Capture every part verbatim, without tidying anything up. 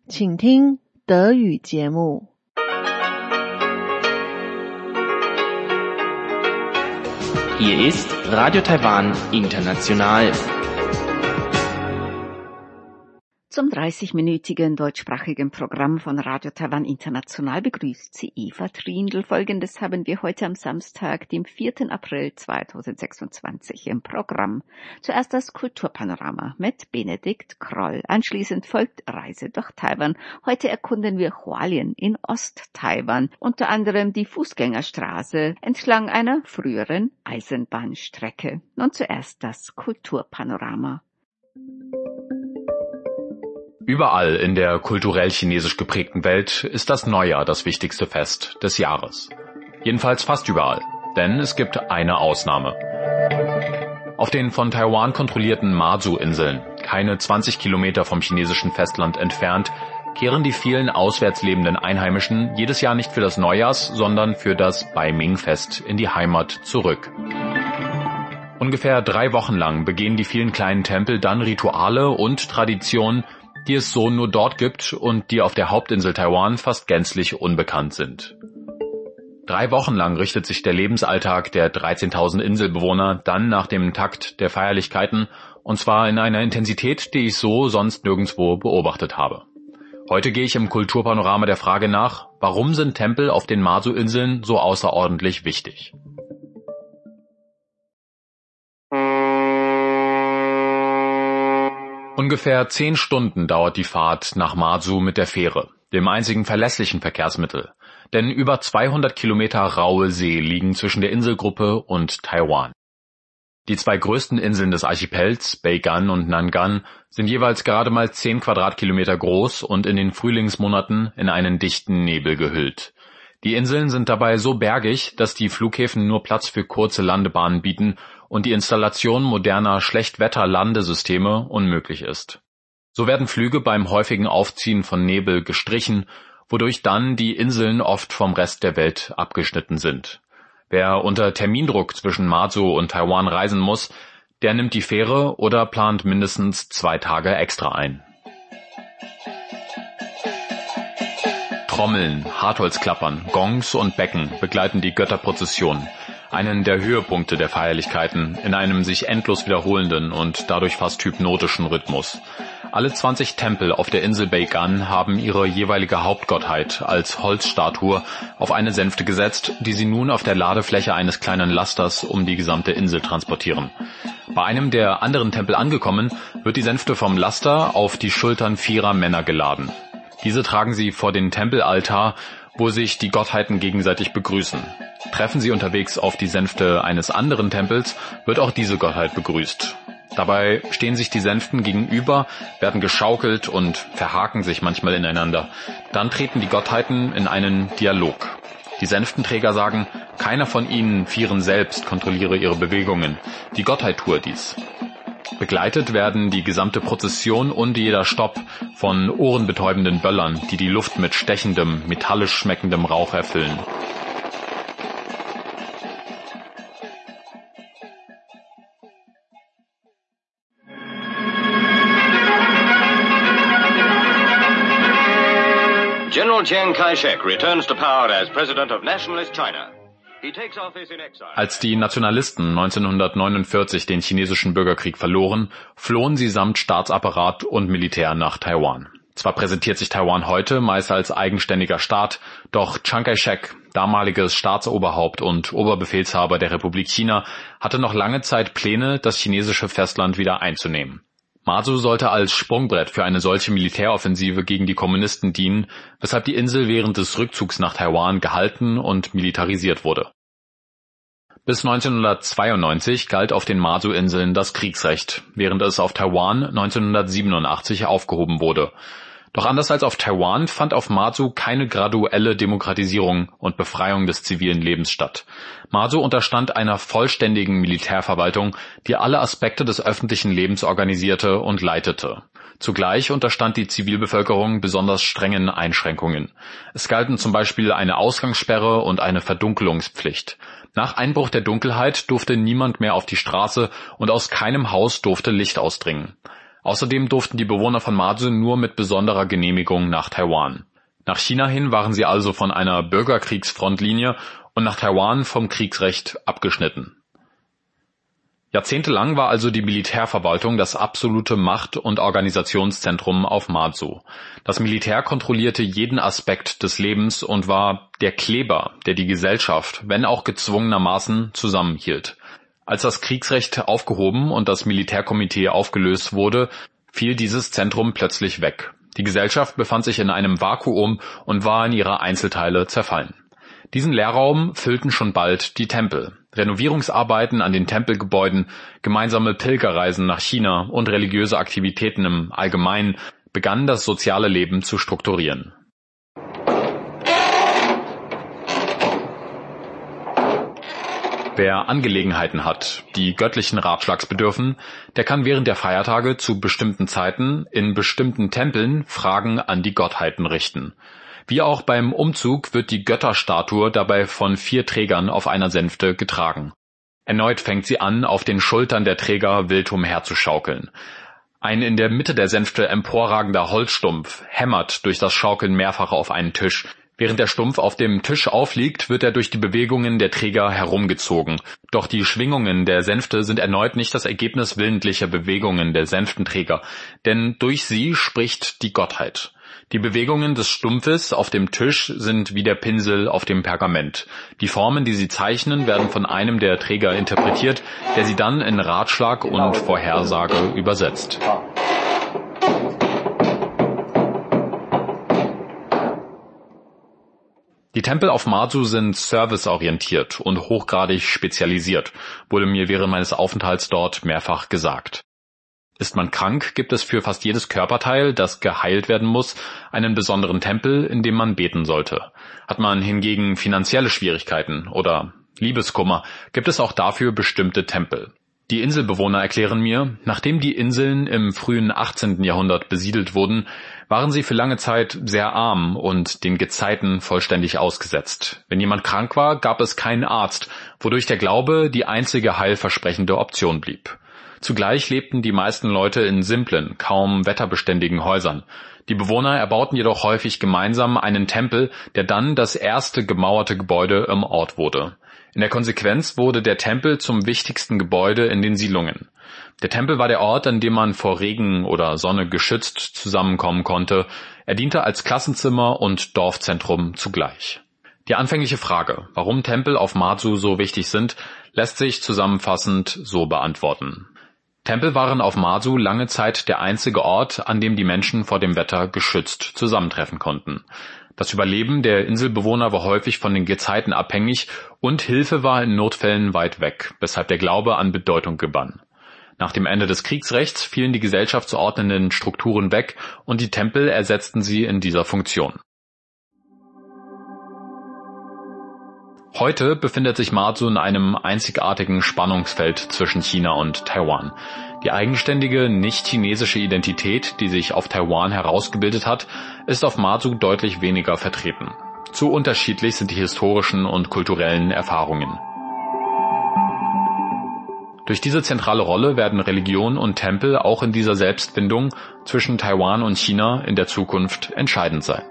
请听德语节目。 Hier ist Radio Taiwan International. Zum dreißigminütigen deutschsprachigen Programm von Radio Taiwan International begrüßt sie Eva Trindl. Folgendes haben wir heute am Samstag, dem vierten April zweitausendsechsundzwanzig im Programm. Zuerst das Kulturpanorama mit Benedikt Kroll. Anschließend folgt Reise durch Taiwan. Heute erkunden wir Hualien in Ost-Taiwan, unter anderem die Fußgängerstraße entlang einer früheren Eisenbahnstrecke. Nun zuerst das Kulturpanorama. Überall in der kulturell chinesisch geprägten Welt ist das Neujahr das wichtigste Fest des Jahres. Jedenfalls fast überall, denn es gibt eine Ausnahme. Auf den von Taiwan kontrollierten Mazu-Inseln, keine zwanzig Kilometer vom chinesischen Festland entfernt, kehren die vielen auswärts lebenden Einheimischen jedes Jahr nicht für das Neujahrs, sondern für das Baiming-Fest in die Heimat zurück. Ungefähr drei Wochen lang begehen die vielen kleinen Tempel dann Rituale und Traditionen, die es so nur dort gibt und die auf der Hauptinsel Taiwan fast gänzlich unbekannt sind. Drei Wochen lang richtet sich der Lebensalltag der dreizehntausend Inselbewohner dann nach dem Takt der Feierlichkeiten, und zwar in einer Intensität, die ich so sonst nirgendwo beobachtet habe. Heute gehe ich im Kulturpanorama der Frage nach, warum sind Tempel auf den Mazu-Inseln so außerordentlich wichtig? Ungefähr zehn Stunden dauert die Fahrt nach Mazu mit der Fähre, dem einzigen verlässlichen Verkehrsmittel. Denn über zweihundert Kilometer raue See liegen zwischen der Inselgruppe und Taiwan. Die zwei größten Inseln des Archipels, Bagan und Nangan, sind jeweils gerade mal zehn Quadratkilometer groß und in den Frühlingsmonaten in einen dichten Nebel gehüllt. Die Inseln sind dabei so bergig, dass die Flughäfen nur Platz für kurze Landebahnen bieten und die Installation moderner Schlechtwetter-Landesysteme unmöglich ist. So werden Flüge beim häufigen Aufziehen von Nebel gestrichen, wodurch dann die Inseln oft vom Rest der Welt abgeschnitten sind. Wer unter Termindruck zwischen Mazu und Taiwan reisen muss, der nimmt die Fähre oder plant mindestens zwei Tage extra ein. Trommeln, Hartholzklappern, Gongs und Becken begleiten die Götterprozession, einen der Höhepunkte der Feierlichkeiten, in einem sich endlos wiederholenden und dadurch fast hypnotischen Rhythmus. Alle zwanzig Tempel auf der Insel Bagan haben ihre jeweilige Hauptgottheit als Holzstatue auf eine Sänfte gesetzt, die sie nun auf der Ladefläche eines kleinen Lasters um die gesamte Insel transportieren. Bei einem der anderen Tempel angekommen, wird die Sänfte vom Laster auf die Schultern vierer Männer geladen. Diese tragen sie vor den Tempelaltar, wo sich die Gottheiten gegenseitig begrüßen. Treffen sie unterwegs auf die Sänfte eines anderen Tempels, wird auch diese Gottheit begrüßt. Dabei stehen sich die Sänften gegenüber, werden geschaukelt und verhaken sich manchmal ineinander. Dann treten die Gottheiten in einen Dialog. Die Sänftenträger sagen, keiner von ihnen Vieren selbst kontrolliere ihre Bewegungen. Die Gottheit tue dies. Begleitet werden die gesamte Prozession und jeder Stopp von ohrenbetäubenden Böllern, die die Luft mit stechendem, metallisch schmeckendem Rauch erfüllen. General Chiang Kai-shek returns to power as President of Nationalist China. Als die Nationalisten neunzehnhundertneunundvierzig den chinesischen Bürgerkrieg verloren, flohen sie samt Staatsapparat und Militär nach Taiwan. Zwar präsentiert sich Taiwan heute meist als eigenständiger Staat, doch Chiang Kai-shek, damaliges Staatsoberhaupt und Oberbefehlshaber der Republik China, hatte noch lange Zeit Pläne, das chinesische Festland wieder einzunehmen. Mazu sollte als Sprungbrett für eine solche Militäroffensive gegen die Kommunisten dienen, weshalb die Insel während des Rückzugs nach Taiwan gehalten und militarisiert wurde. Bis neunzehnhundertzweiundneunzig galt auf den Mazu-Inseln das Kriegsrecht, während es auf Taiwan neunzehnhundertsiebenundachtzig aufgehoben wurde. Doch anders als auf Taiwan fand auf Mazu keine graduelle Demokratisierung und Befreiung des zivilen Lebens statt. Mazu unterstand einer vollständigen Militärverwaltung, die alle Aspekte des öffentlichen Lebens organisierte und leitete. Zugleich unterstand die Zivilbevölkerung besonders strengen Einschränkungen. Es galten zum Beispiel eine Ausgangssperre und eine Verdunkelungspflicht. Nach Einbruch der Dunkelheit durfte niemand mehr auf die Straße und aus keinem Haus durfte Licht ausdringen. Außerdem durften die Bewohner von Mazu nur mit besonderer Genehmigung nach Taiwan. Nach China hin waren sie also von einer Bürgerkriegsfrontlinie und nach Taiwan vom Kriegsrecht abgeschnitten. Jahrzehntelang war also die Militärverwaltung das absolute Macht- und Organisationszentrum auf Mazu. Das Militär kontrollierte jeden Aspekt des Lebens und war der Kleber, der die Gesellschaft, wenn auch gezwungenermaßen, zusammenhielt. Als das Kriegsrecht aufgehoben und das Militärkomitee aufgelöst wurde, fiel dieses Zentrum plötzlich weg. Die Gesellschaft befand sich in einem Vakuum und war in ihre Einzelteile zerfallen. Diesen Leerraum füllten schon bald die Tempel. Renovierungsarbeiten an den Tempelgebäuden, gemeinsame Pilgerreisen nach China und religiöse Aktivitäten im Allgemeinen begannen das soziale Leben zu strukturieren. Wer Angelegenheiten hat, die göttlichen Ratschlags bedürfen, der kann während der Feiertage zu bestimmten Zeiten in bestimmten Tempeln Fragen an die Gottheiten richten. Wie auch beim Umzug wird die Götterstatue dabei von vier Trägern auf einer Sänfte getragen. Erneut fängt sie an, auf den Schultern der Träger wild umherzuschaukeln. Ein in der Mitte der Sänfte emporragender Holzstumpf hämmert durch das Schaukeln mehrfach auf einen Tisch. Während der Stumpf auf dem Tisch aufliegt, wird er durch die Bewegungen der Träger herumgezogen. Doch die Schwingungen der Sänfte sind erneut nicht das Ergebnis willentlicher Bewegungen der Sänftenträger, denn durch sie spricht die Gottheit. Die Bewegungen des Stumpfes auf dem Tisch sind wie der Pinsel auf dem Pergament. Die Formen, die sie zeichnen, werden von einem der Träger interpretiert, der sie dann in Ratschlag und Vorhersage übersetzt. Die Tempel auf Mazu sind serviceorientiert und hochgradig spezialisiert, wurde mir während meines Aufenthalts dort mehrfach gesagt. Ist man krank, gibt es für fast jedes Körperteil, das geheilt werden muss, einen besonderen Tempel, in dem man beten sollte. Hat man hingegen finanzielle Schwierigkeiten oder Liebeskummer, gibt es auch dafür bestimmte Tempel. Die Inselbewohner erklären mir, nachdem die Inseln im frühen achtzehnten Jahrhundert besiedelt wurden, waren sie für lange Zeit sehr arm und den Gezeiten vollständig ausgesetzt. Wenn jemand krank war, gab es keinen Arzt, wodurch der Glaube die einzige heilversprechende Option blieb. Zugleich lebten die meisten Leute in simplen, kaum wetterbeständigen Häusern. Die Bewohner erbauten jedoch häufig gemeinsam einen Tempel, der dann das erste gemauerte Gebäude im Ort wurde. In der Konsequenz wurde der Tempel zum wichtigsten Gebäude in den Siedlungen. Der Tempel war der Ort, an dem man vor Regen oder Sonne geschützt zusammenkommen konnte. Er diente als Klassenzimmer und Dorfzentrum zugleich. Die anfängliche Frage, warum Tempel auf Mazu so wichtig sind, lässt sich zusammenfassend so beantworten. Tempel waren auf Mazu lange Zeit der einzige Ort, an dem die Menschen vor dem Wetter geschützt zusammentreffen konnten. Das Überleben der Inselbewohner war häufig von den Gezeiten abhängig und Hilfe war in Notfällen weit weg, weshalb der Glaube an Bedeutung gewann. Nach dem Ende des Kriegsrechts fielen die gesellschaftsordnenden Strukturen weg und die Tempel ersetzten sie in dieser Funktion. Heute befindet sich Mazu in einem einzigartigen Spannungsfeld zwischen China und Taiwan. Die eigenständige, nicht-chinesische Identität, die sich auf Taiwan herausgebildet hat, ist auf Mazu deutlich weniger vertreten. Zu unterschiedlich sind die historischen und kulturellen Erfahrungen. Durch diese zentrale Rolle werden Religion und Tempel auch in dieser Selbstfindung zwischen Taiwan und China in der Zukunft entscheidend sein.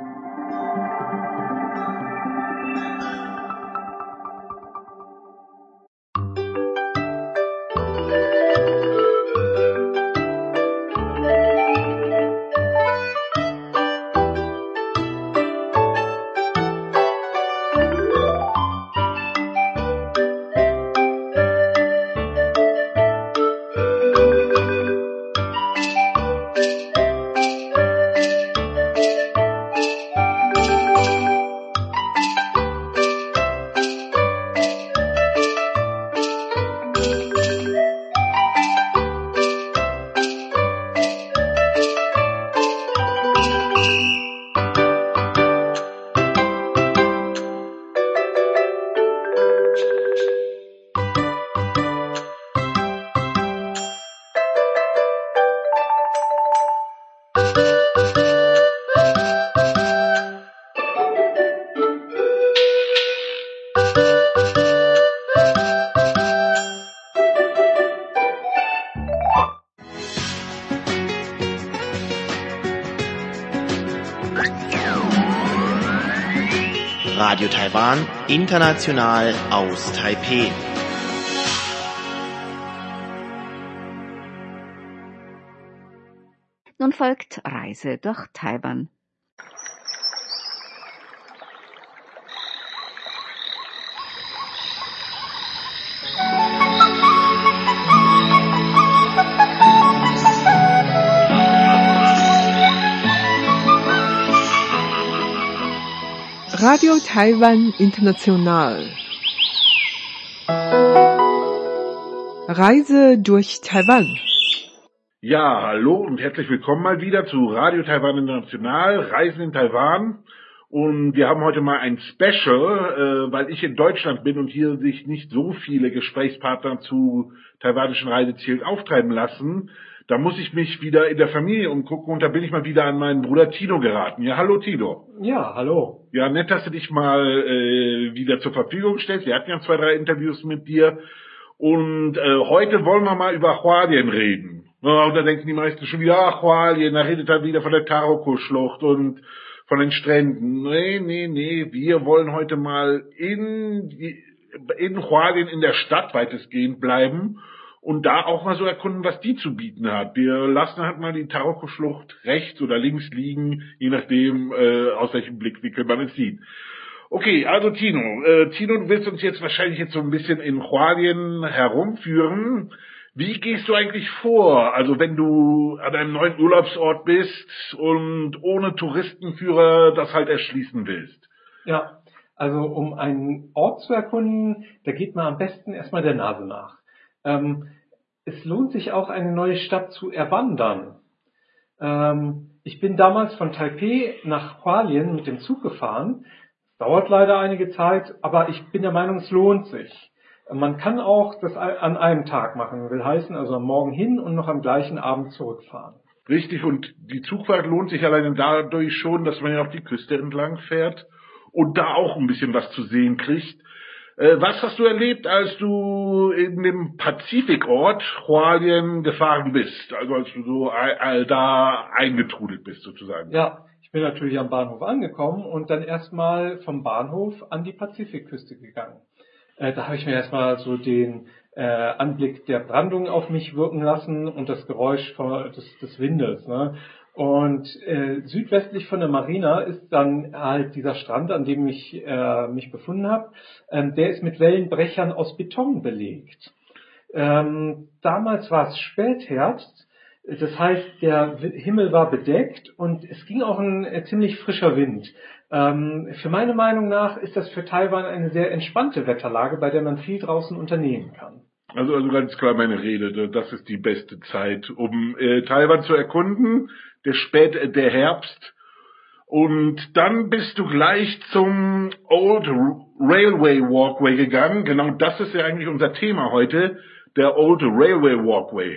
Radio Taiwan, international aus Taipeh. Nun folgt Reise durch Taiwan. Radio Taiwan International. Reise durch Taiwan. Ja, hallo und herzlich willkommen mal wieder zu Radio Taiwan International, Reisen in Taiwan. Und wir haben heute mal ein Special, äh, weil ich in Deutschland bin und hier sich nicht so viele Gesprächspartner zu taiwanischen Reisezielen auftreiben lassen. Da muss ich mich wieder in der Familie umgucken und da bin ich mal wieder an meinen Bruder Tino geraten. Ja, hallo Tino. Ja, hallo. Ja, nett, dass du dich mal äh, wieder zur Verfügung stellst. Wir hatten ja zwei, drei Interviews mit dir. Und äh, heute wollen wir mal über Hualien reden. Ja, und da denken die meisten schon wieder, ach, Hualien, da redet er wieder von der Taroko-Schlucht und von den Stränden. Nee, nee, nee, wir wollen heute mal in, in Hualien in der Stadt weitestgehend bleiben und da auch mal so erkunden, was die zu bieten hat. Wir lassen halt mal die Taroko-Schlucht rechts oder links liegen, je nachdem, äh, aus welchem Blickwinkel man es sieht. Okay, also Tino, äh, Tino, du willst uns jetzt wahrscheinlich jetzt so ein bisschen in Hualien herumführen. Wie gehst du eigentlich vor? Also wenn du an einem neuen Urlaubsort bist und ohne Touristenführer das halt erschließen willst. Ja, also um einen Ort zu erkunden, da geht man am besten erstmal der Nase nach. Ähm, es lohnt sich auch, eine neue Stadt zu erwandern. Ähm, ich bin damals von Taipeh nach Hualien mit dem Zug gefahren. Dauert leider einige Zeit, aber ich bin der Meinung, es lohnt sich. Man kann auch das an einem Tag machen, will heißen, also am Morgen hin und noch am gleichen Abend zurückfahren. Richtig, und die Zugfahrt lohnt sich alleine dadurch schon, dass man ja auch die Küste entlang fährt und da auch ein bisschen was zu sehen kriegt. Äh, was hast du erlebt, als du in dem Pazifikort Hualien gefahren bist? Also als du so äh, da eingetrudelt bist sozusagen. Ja, ich bin natürlich am Bahnhof angekommen und dann erstmal vom Bahnhof an die Pazifikküste gegangen. Äh, da habe ich mir erstmal so den äh, Anblick der Brandung auf mich wirken lassen und das Geräusch von, des, des Windes. Ne? Und äh, südwestlich von der Marina ist dann halt dieser Strand, an dem ich äh, mich befunden habe. Ähm, der ist mit Wellenbrechern aus Beton belegt. Ähm, damals war es Spätherbst. Das heißt, der Himmel war bedeckt und es ging auch ein äh, ziemlich frischer Wind. Ähm, für meine Meinung nach ist das für Taiwan eine sehr entspannte Wetterlage, bei der man viel draußen unternehmen kann. Also, also ganz klar meine Rede, das ist die beste Zeit, um äh, Taiwan zu erkunden, der Spät, äh, der Herbst. Und dann bist du gleich zum Old Railway Walkway gegangen. Genau das ist ja eigentlich unser Thema heute, der Old Railway Walkway.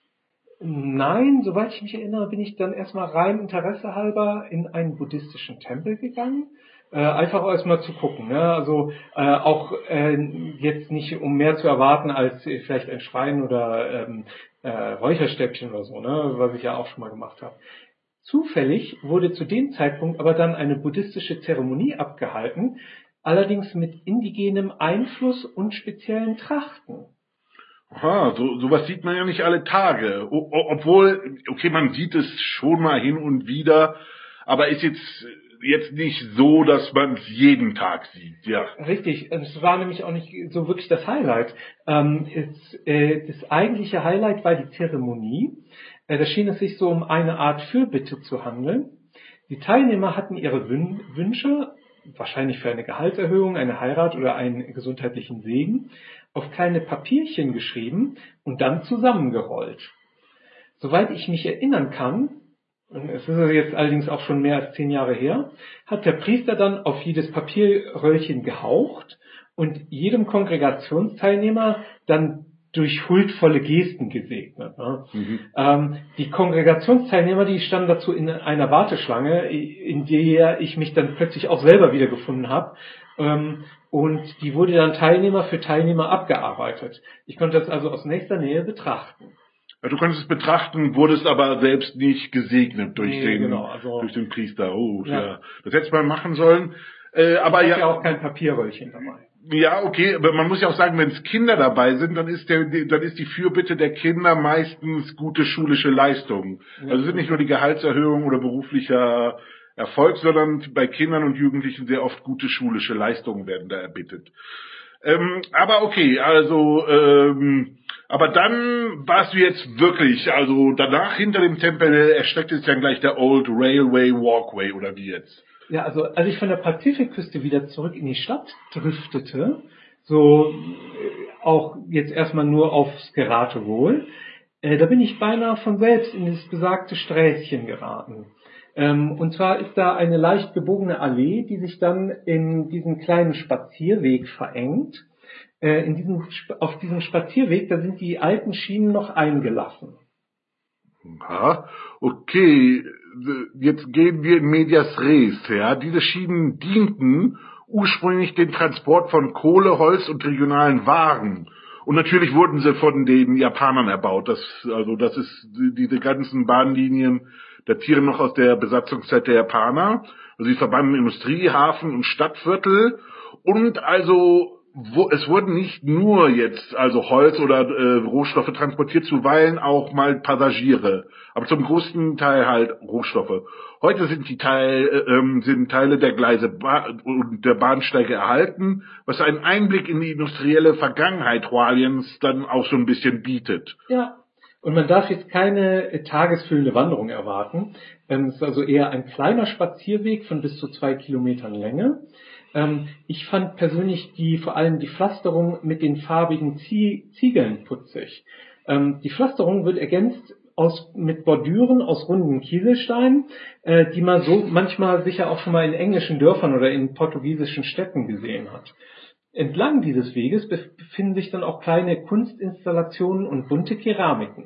Nein, soweit ich mich erinnere, bin ich dann erstmal rein Interesse halber in einen buddhistischen Tempel gegangen. Äh, einfach erstmal zu gucken. Ne? Also äh, auch äh, jetzt nicht, um mehr zu erwarten als äh, vielleicht ein Schwein oder ähm, äh, Räucherstäbchen oder so, ne? Was ich ja auch schon mal gemacht habe. Zufällig wurde zu dem Zeitpunkt aber dann eine buddhistische Zeremonie abgehalten, allerdings mit indigenem Einfluss und speziellen Trachten. Aha, so sowas sieht man ja nicht alle Tage. O- obwohl, okay, man sieht es schon mal hin und wieder, aber ist jetzt jetzt nicht so, dass man es jeden Tag sieht, ja. Richtig, es war nämlich auch nicht so wirklich das Highlight. Ähm, es, äh, das eigentliche Highlight war die Zeremonie. Äh, da schien es sich so um eine Art Fürbitte zu handeln. Die Teilnehmer hatten ihre Wün- Wünsche, wahrscheinlich für eine Gehaltserhöhung, eine Heirat oder einen gesundheitlichen Segen, auf kleine Papierchen geschrieben und dann zusammengerollt. Soweit ich mich erinnern kann, und es ist jetzt allerdings auch schon mehr als zehn Jahre her, hat der Priester dann auf jedes Papierröllchen gehaucht und jedem Kongregationsteilnehmer dann durch huldvolle Gesten gesegnet. Ne? Mhm. Ähm, die Kongregationsteilnehmer, die standen dazu in einer Warteschlange, in der ich mich dann plötzlich auch selber wiedergefunden habe. Ähm, und die wurde dann Teilnehmer für Teilnehmer abgearbeitet. Ich konnte das also aus nächster Nähe betrachten. Ja, du konntest es betrachten, wurdest aber selbst nicht gesegnet durch Nee, den genau, also- durch den Priester. Oh, ja. Ja. Das hättest du mal machen sollen. Äh, aber Ich ja, habe ja auch kein Papierröllchen dabei. ja, okay, aber man muss ja auch sagen, wenn es Kinder dabei sind, dann ist der, dann ist die Fürbitte der Kinder meistens gute schulische Leistung. Ja. Also es sind nicht nur die Gehaltserhöhung oder beruflicher Erfolg, sondern bei Kindern und Jugendlichen sehr oft gute schulische Leistungen werden da erbittet. Ähm, aber okay, also, ähm, aber dann warst du jetzt wirklich, also danach hinter dem Tempel erstreckt sich dann gleich der Old Railway Walkway, oder wie jetzt? Ja, also als ich von der Pazifikküste wieder zurück in die Stadt driftete, so äh, auch jetzt erstmal nur aufs Geratewohl, äh, da bin ich beinahe von selbst in das besagte Sträßchen geraten. Ähm, und zwar ist da eine leicht gebogene Allee, die sich dann in diesen kleinen Spazierweg verengt. Äh, in diesem, auf diesem Spazierweg, da sind die alten Schienen noch eingelassen. Ja, okay, jetzt gehen wir in medias res, ja. Diese Schienen dienten ursprünglich den Transport von Kohle, Holz und regionalen Waren. Und natürlich wurden sie von den Japanern erbaut. Das, also, das ist, diese ganzen Bahnlinien datieren noch aus der Besatzungszeit der Japaner. Also, sie verbanden Industrie, Hafen und Stadtviertel. Und also, wo, es wurden nicht nur jetzt also Holz oder äh, Rohstoffe transportiert, zuweilen auch mal Passagiere, aber zum großen Teil halt Rohstoffe. Heute sind die Teil, äh, ähm, sind Teile der Gleise ba- und der Bahnsteige erhalten, was einen Einblick in die industrielle Vergangenheit Hualiens dann auch so ein bisschen bietet. Ja, und man darf jetzt keine äh, tagesfüllende Wanderung erwarten. Ähm, es ist also eher ein kleiner Spazierweg von bis zu zwei Kilometern Länge. Ähm, ich fand persönlich die, vor allem die Pflasterung mit den farbigen Zie- Ziegeln putzig. Ähm, die Pflasterung wird ergänzt aus, mit Bordüren aus runden Kieselsteinen, äh, die man so manchmal sicher auch schon mal in englischen Dörfern oder in portugiesischen Städten gesehen hat. Entlang dieses Weges befinden sich dann auch kleine Kunstinstallationen und bunte Keramiken.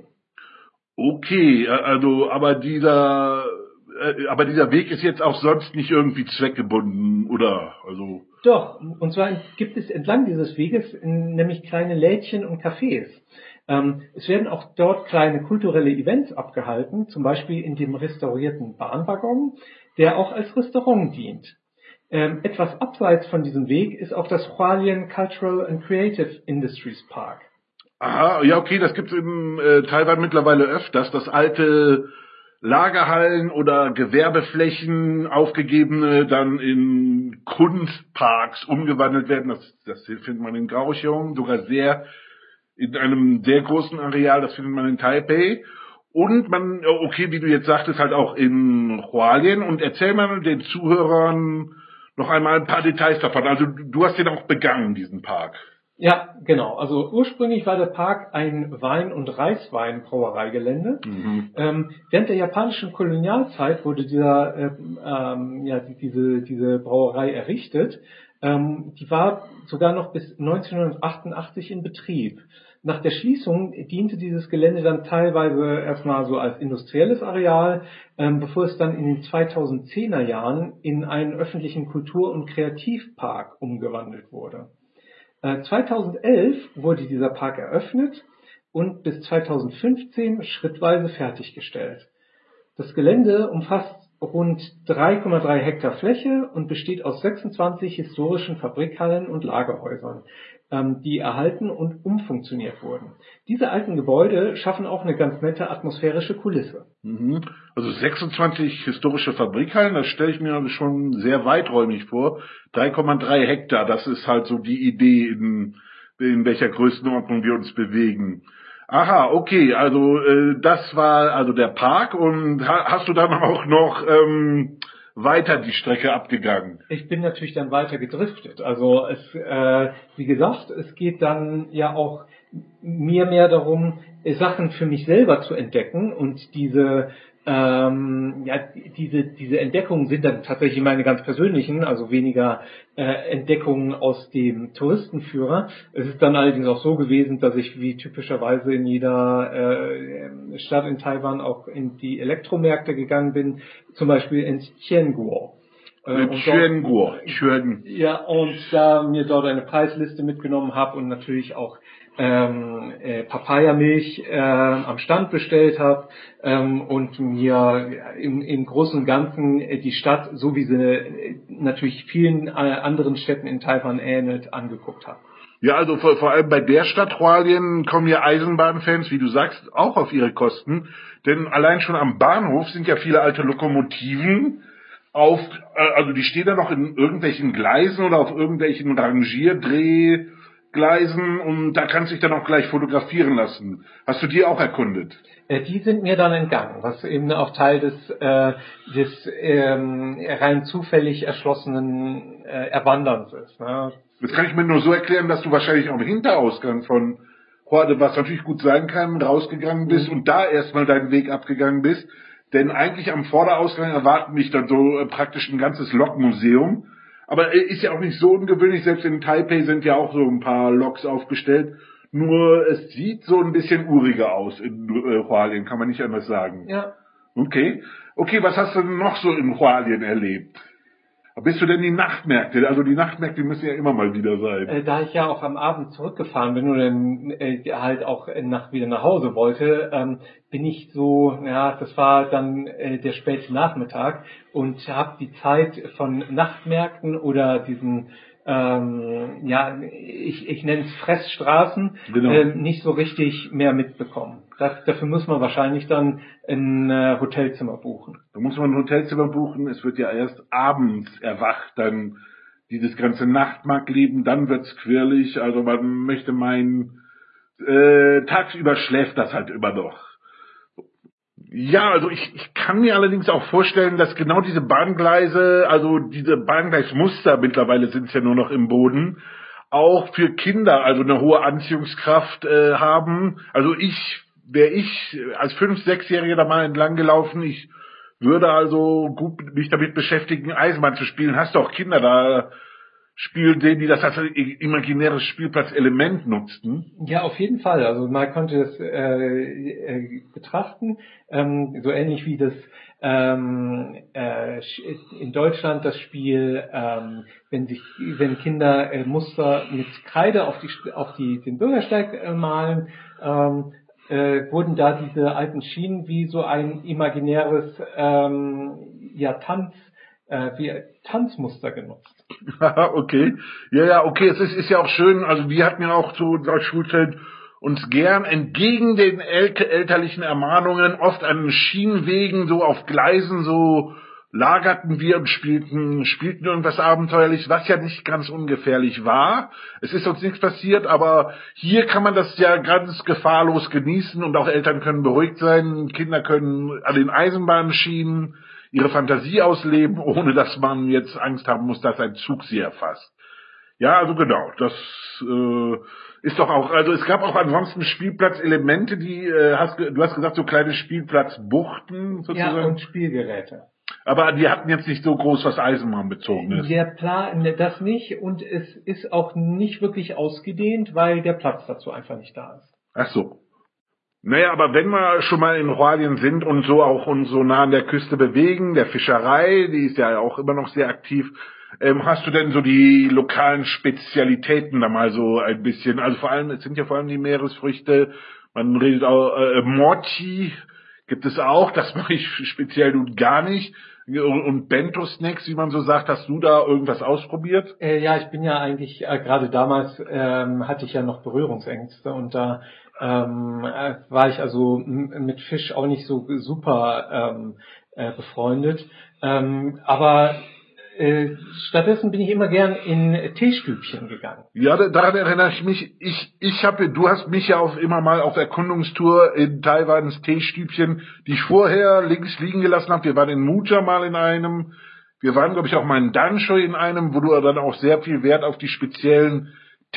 Okay, also, aber dieser, äh, aber dieser Weg ist jetzt auch sonst nicht irgendwie zweckgebunden, oder? Also. Doch, und zwar gibt es entlang dieses Weges in, nämlich kleine Lädchen und Cafés. Ähm, es werden auch dort kleine kulturelle Events abgehalten, zum Beispiel in dem restaurierten Bahnwaggon, der auch als Restaurant dient. Ähm, etwas abseits von diesem Weg ist auch das Hualien Cultural and Creative Industries Park. Aha, ja, okay, das gibt's in äh, Taiwan mittlerweile öfters, dass alte Lagerhallen oder Gewerbeflächen, aufgegebene, dann in Kunstparks umgewandelt werden. Das, das findet man in Kaohsiung, sogar sehr, in einem sehr großen Areal, das findet man in Taipei. Und man, okay, wie du jetzt sagtest, halt auch in Hualien. Und erzähl mal den Zuhörern noch einmal ein paar Details davon. Also du hast den auch begangen, diesen Park. Ja, genau. Also ursprünglich war der Park ein Wein- und Reisweinbrauereigelände. Mhm. Ähm, während der japanischen Kolonialzeit wurde dieser, äh, ähm, ja, die, diese, diese Brauerei errichtet. Ähm, die war sogar noch bis neunzehnhundertachtundachtzig in Betrieb. Nach der Schließung diente dieses Gelände dann teilweise erstmal so als industrielles Areal, ähm, bevor es dann in den zweitausendzehner Jahren in einen öffentlichen Kultur- und Kreativpark umgewandelt wurde. zweitausendelf wurde dieser Park eröffnet und bis zweitausendfünfzehn schrittweise fertiggestellt. Das Gelände umfasst rund drei Komma drei Hektar Fläche und besteht aus sechsundzwanzig historischen Fabrikhallen und Lagerhäusern, ähm, die erhalten und umfunktioniert wurden. Diese alten Gebäude schaffen auch eine ganz nette atmosphärische Kulisse. Mhm. Also sechsundzwanzig historische Fabrikhallen, das stelle ich mir schon sehr weiträumig vor. drei Komma drei Hektar, das ist halt so die Idee, in, in welcher Größenordnung wir uns bewegen. Aha, okay, also äh, das war also der Park. Und ha, hast du dann auch noch ähm, weiter die Strecke abgegangen? Ich bin natürlich dann weiter gedriftet. Also es, äh, wie gesagt, es geht dann ja auch mir mehr darum, Sachen für mich selber zu entdecken, und diese ähm, ja diese diese Entdeckungen sind dann tatsächlich meine ganz persönlichen, also weniger äh, Entdeckungen aus dem Touristenführer. Es ist dann allerdings auch so gewesen, dass ich wie typischerweise in jeder äh, Stadt in Taiwan auch in die Elektromärkte gegangen bin, zum Beispiel ins Tianguo. Äh, Tianguo, Tianguo. Ja, und da mir dort eine Preisliste mitgenommen habe und natürlich auch ähm, äh, Papaya-Milch äh, am Stand bestellt habe ähm, und mir im, im Großen und Ganzen äh, die Stadt, so wie sie äh, natürlich vielen äh, anderen Städten in Taiwan ähnelt, angeguckt habe. Ja, also vor, vor allem bei der Stadt Hualien kommen ja Eisenbahnfans, wie du sagst, auch auf ihre Kosten. Denn allein schon am Bahnhof sind ja viele alte Lokomotiven auf, äh, also die stehen da noch in irgendwelchen Gleisen oder auf irgendwelchen Rangierdrehgleisen und da kannst du dich dann auch gleich fotografieren lassen. Hast du die auch erkundet? Äh, die sind mir dann entgangen, was eben auch Teil des, äh, des ähm, rein zufällig erschlossenen äh, Erwanderns ist. Ne? Das kann ich mir nur so erklären, dass du wahrscheinlich am Hinterausgang von Huade, was natürlich gut sein kann, rausgegangen bist und da erstmal deinen Weg abgegangen bist. Denn eigentlich am Vorderausgang erwarten mich dann so äh, praktisch ein ganzes Lokmuseum. Aber äh, ist ja auch nicht so ungewöhnlich, selbst in Taipei sind ja auch so ein paar Loks aufgestellt. Nur es sieht so ein bisschen uriger aus in äh, Hualien, kann man nicht anders sagen. Ja. Okay. Okay, was hast du denn noch so in Hualien erlebt? Bist du denn die Nachtmärkte? Also die Nachtmärkte müssen ja immer mal wieder sein. Äh, da ich ja auch am Abend zurückgefahren bin und dann äh, halt auch nach, wieder nach Hause wollte, ähm, bin ich so, ja, das war dann äh, der späte Nachmittag und habe die Zeit von Nachtmärkten oder diesen ähm, ja, ich, ich nenne es Fressstraßen, Genau. äh, nicht so richtig mehr mitbekommen. Das, dafür muss man wahrscheinlich dann ein äh, Hotelzimmer buchen. Da muss man ein Hotelzimmer buchen, es wird ja erst abends erwacht, dann dieses ganze Nachtmarktleben, dann wird's quirlig, also man möchte meinen, äh, tagsüber schläft das halt immer noch. Ja, also ich, ich kann mir allerdings auch vorstellen, dass genau diese Bahngleise, also diese Bahngleismuster, mittlerweile sind es ja nur noch im Boden, auch für Kinder also eine hohe Anziehungskraft äh, haben. Also ich, wäre ich als fünf-, sechsjähriger da mal entlang gelaufen, ich würde also gut mich damit beschäftigen, Eisenbahn zu spielen. Hast du auch Kinder da spielen sehen, die das als imaginäres Spielplatzelement nutzten? Ja, auf jeden Fall. Also man konnte das äh, äh, betrachten, ähm, so ähnlich wie das ähm, äh, in Deutschland das Spiel, ähm, wenn sich, wenn Kinder äh, Muster mit Kreide auf die auf die den Bürgersteig äh, malen, ähm, äh, wurden da diese alten Schienen wie so ein imaginäres ähm, ja Tanz äh, wie Tanzmuster genutzt. Okay. Ja, ja, okay, es ist, ist ja auch schön, also wir hatten ja auch zu unserer Schulzeit uns gern entgegen den ält- elterlichen Ermahnungen oft an Schienenwegen, so auf Gleisen, so lagerten wir und spielten, spielten irgendwas Abenteuerliches, was ja nicht ganz ungefährlich war. Es ist uns nichts passiert, aber hier kann man das ja ganz gefahrlos genießen und auch Eltern können beruhigt sein, Kinder können an den Eisenbahnschienen ihre Fantasie ausleben, ohne dass man jetzt Angst haben muss, dass ein Zug sie erfasst. Ja, also genau, das äh, ist doch auch, also es gab auch ansonsten Spielplatzelemente, die, äh, hast, du hast gesagt, so kleine Spielplatzbuchten sozusagen. Ja, und Spielgeräte. Aber die hatten jetzt nicht so groß was Eisenbahnbezogenes. Der Plan, das nicht, und es ist auch nicht wirklich ausgedehnt, weil der Platz dazu einfach nicht da ist. Ach so. Naja, aber wenn wir schon mal in Hualien sind und so auch uns so nah an der Küste bewegen, der Fischerei, die ist ja auch immer noch sehr aktiv, ähm, hast du denn so die lokalen Spezialitäten da mal so ein bisschen, also vor allem, es sind ja vor allem die Meeresfrüchte, man redet auch, äh, Mochi gibt es auch, das mache ich speziell nun gar nicht, und Bento-Snacks, wie man so sagt, hast du da irgendwas ausprobiert? Äh, ja, ich bin ja eigentlich, äh, gerade damals ähm, hatte ich ja noch Berührungsängste und da ähm, äh, war ich also m- mit Fisch auch nicht so super ähm, äh, befreundet. Ähm, aber äh, stattdessen bin ich immer gern in Teestübchen gegangen. Ja, da- daran erinnere ich mich. Ich, ich habe, du hast mich ja auch immer mal auf Erkundungstour in Taiwans Teestübchen, die ich vorher links liegen gelassen habe. Wir waren in Muja mal in einem. Wir waren, glaube ich, auch mal in Danshui in einem, wo du dann auch sehr viel Wert auf die speziellen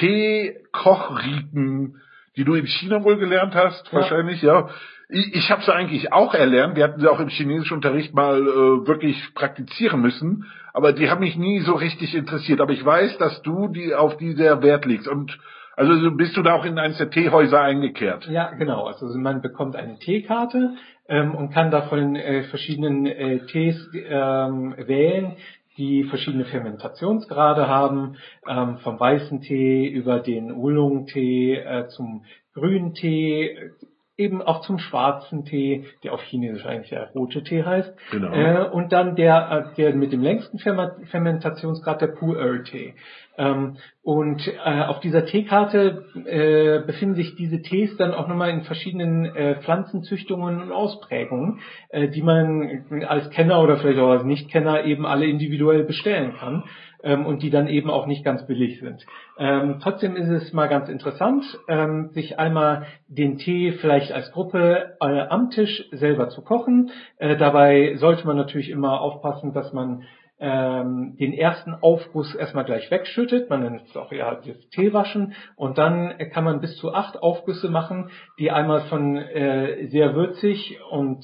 Tee-Kochriten, die du in China wohl gelernt hast, Ja. wahrscheinlich, ja. Ich, ich habe sie eigentlich auch erlernt. Wir hatten sie auch im chinesischen Unterricht mal äh, wirklich praktizieren müssen. Aber die haben mich nie so richtig interessiert. Aber ich weiß, dass du die auf die sehr Wert legst. Und also bist du da auch in eines der Teehäuser eingekehrt? Ja, genau. Also man bekommt eine Teekarte ähm, und kann davon äh, verschiedenen äh, Tees ähm, wählen, die verschiedene Fermentationsgrade haben, ähm, vom weißen Tee über den Oolong-Tee äh, zum grünen Tee, eben auch zum schwarzen Tee, der auf Chinesisch eigentlich der rote Tee heißt. Genau. Äh, und dann der, der mit dem längsten Fermentationsgrad, der Pu'er-Tee. Ähm, und äh, auf dieser Teekarte äh, befinden sich diese Tees dann auch nochmal in verschiedenen äh, Pflanzenzüchtungen und Ausprägungen, äh, die man als Kenner oder vielleicht auch als Nichtkenner eben alle individuell bestellen kann. Ähm, und die dann eben auch nicht ganz billig sind. Ähm, trotzdem ist es mal ganz interessant, ähm, sich einmal den Tee vielleicht als Gruppe äh, am Tisch selber zu kochen. Äh, dabei sollte man natürlich immer aufpassen, dass man ähm, den ersten Aufguss erstmal gleich wegschüttet. Man nennt es auch ja das Teewaschen. Und dann kann man bis zu acht Aufgüsse machen, die einmal von äh, sehr würzig und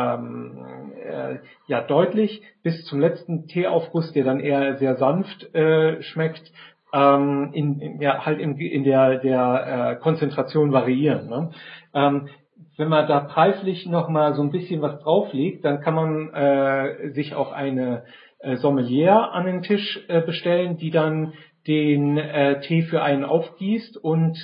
ähm, äh, ja deutlich bis zum letzten Teeaufguss, der dann eher sehr sanft äh, schmeckt, ähm, in, in ja halt in, in der der äh, Konzentration variieren. Ne? Ähm, wenn man da preislich noch mal so ein bisschen was drauflegt, dann kann man äh, sich auch eine äh, Sommelier an den Tisch äh, bestellen, die dann den äh, Tee für einen aufgießt und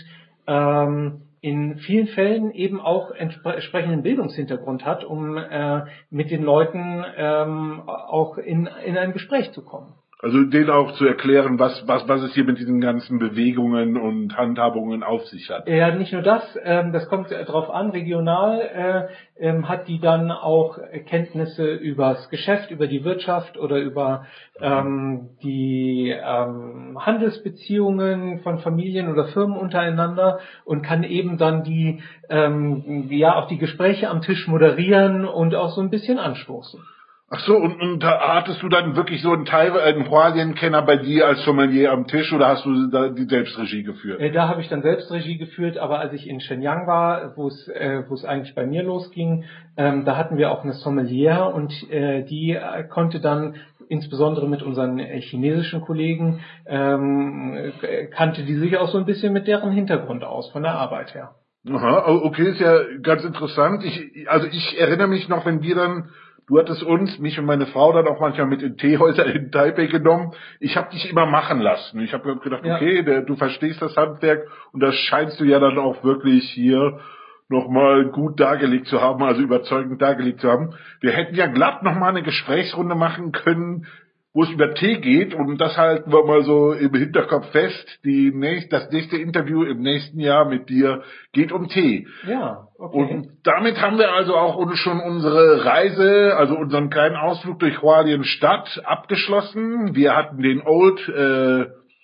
ähm, in vielen Fällen eben auch entspre- entsprechenden Bildungshintergrund hat, um äh, mit den Leuten ähm, auch in, in ein Gespräch zu kommen. Also denen auch zu erklären, was, was, was es hier mit diesen ganzen Bewegungen und Handhabungen auf sich hat. Ja, nicht nur das, ähm, das kommt äh, drauf an, regional äh, ähm, hat die dann auch Kenntnisse übers Geschäft, über die Wirtschaft oder über ähm, die ähm, Handelsbeziehungen von Familien oder Firmen untereinander und kann eben dann die, ähm, ja, auch die Gespräche am Tisch moderieren und auch so ein bisschen anstoßen. Ach so, und, und da hattest du dann wirklich so einen Teil, einen Hualien-Kenner bei dir als Sommelier am Tisch oder hast du da die Selbstregie geführt? Äh, da habe ich dann Selbstregie geführt, aber als ich in Shenyang war, wo es äh, wo es eigentlich bei mir losging, ähm, da hatten wir auch eine Sommelier und äh, die äh, konnte dann insbesondere mit unseren äh, chinesischen Kollegen, ähm, äh, kannte die sich auch so ein bisschen mit deren Hintergrund aus, von der Arbeit her. Aha, okay, ist ja ganz interessant. Ich, also ich erinnere mich noch, wenn wir dann Du hattest uns, mich und meine Frau dann auch manchmal mit in Teehäuser in Taipei genommen. Ich habe dich immer machen lassen. Ich habe gedacht, ja. okay, der, du verstehst das Handwerk und das scheinst du ja dann auch wirklich hier nochmal gut dargelegt zu haben, also überzeugend dargelegt zu haben. Wir hätten ja glatt nochmal eine Gesprächsrunde machen können, wo es über Tee geht und das halten wir mal so im Hinterkopf fest. Die nächst, das nächste Interview im nächsten Jahr mit dir geht um Tee. Ja, okay. Und damit haben wir also auch uns schon unsere Reise, also unseren kleinen Ausflug durch Hualien Stadt abgeschlossen. Wir hatten den Old äh,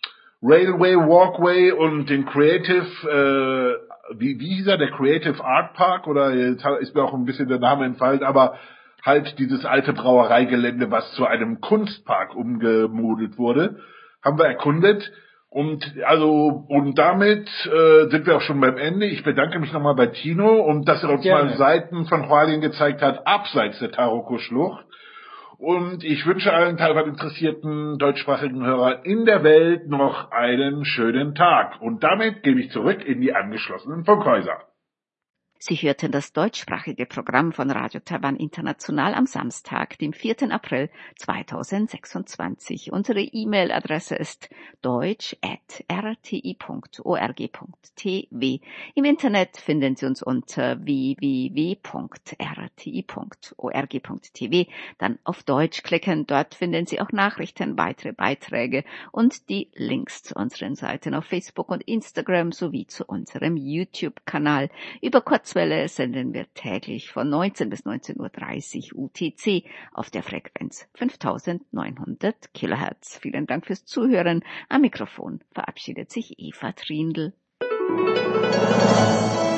Railway Walkway und den Creative, äh, wie, wie hieß er, der Creative Art Park oder jetzt ist mir auch ein bisschen der Name entfallen, aber halt dieses alte Brauereigelände, was zu einem Kunstpark umgemodelt wurde, haben wir erkundet. Und also und damit äh, sind wir auch schon beim Ende. Ich bedanke mich nochmal bei Tino und dass er uns Gerne. mal Seiten von Hualien gezeigt hat, abseits der Taroko-Schlucht. Und ich wünsche allen Taiwan interessierten deutschsprachigen Hörern in der Welt noch einen schönen Tag. Und damit gebe ich zurück in die angeschlossenen Funkhäuser. Sie hörten das deutschsprachige Programm von Radio Taiwan International am Samstag, dem vierten April zweitausendsechsundzwanzig. Unsere E-Mail-Adresse ist deutsch at r t i punkt org punkt t w. Im Internet finden Sie uns unter w w w punkt r t i punkt org punkt t w. Dann auf Deutsch klicken. Dort finden Sie auch Nachrichten, weitere Beiträge und die Links zu unseren Seiten auf Facebook und Instagram sowie zu unserem YouTube-Kanal. Über Kurzwelle senden wir täglich von neunzehn bis neunzehn Uhr dreißig U T C auf der Frequenz fünftausendneunhundert Kilohertz. Vielen Dank fürs Zuhören. Am Mikrofon verabschiedet sich Eva Triendl.